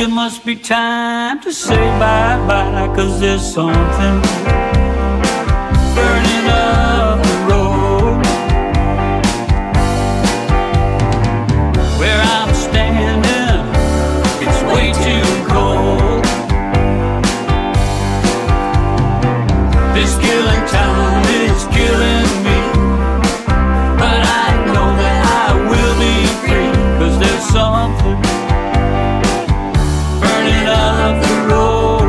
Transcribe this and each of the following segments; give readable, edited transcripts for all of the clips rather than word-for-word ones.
It must be time to say bye-bye, 'cause there's something burning up the road where I'm standing. It's way too cold. This killing time is killing me, but I know that I will be free, 'cause there's something burning up the road.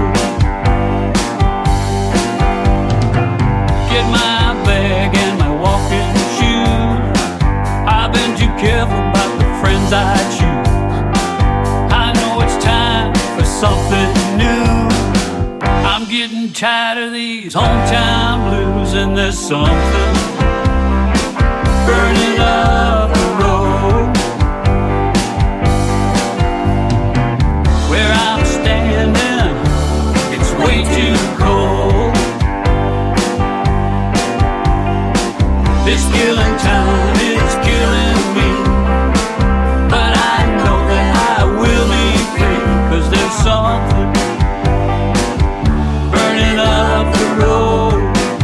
Get my bag and my walking shoes. I've been too careful about the friends I choose. I know it's time for something new. I'm getting tired of these hometown blues, and there's something burning up the road where I'm standing. It's way too cold. This killing time is killing me, but I know that I will be free, 'cause there's something burning up the road.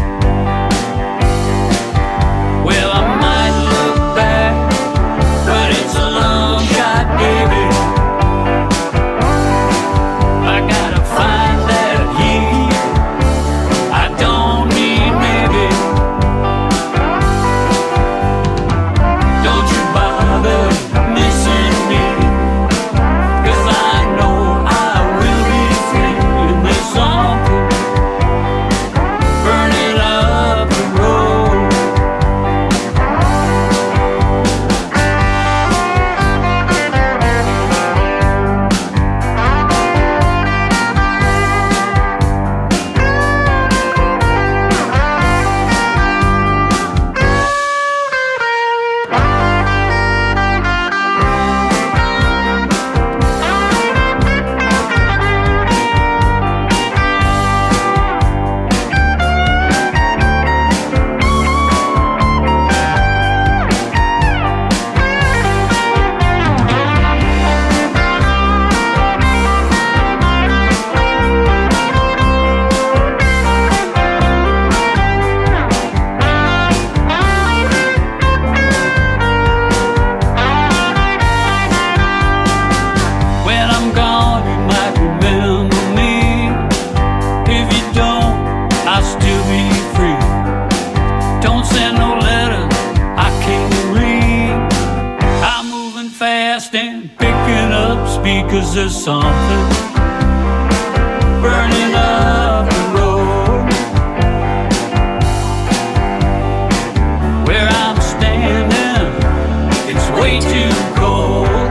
Well, I might look back, but it's a long shot, baby. I gotta find that heat. I don't need maybe. Don't you bother missing me, 'cause I know I will be free, and there's something burning up the road. When I'm gone, you might remember me. If you don't, I'll still be free. Don't send no letters I can't read. I'm moving fast and picking up speed, 'cause there's something burning up the road where I'm standing. It's way too cold.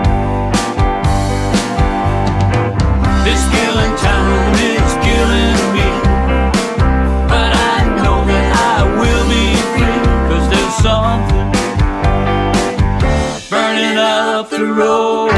This killing time is killing me, but I know that I will be free, 'cause there's something burning up the road.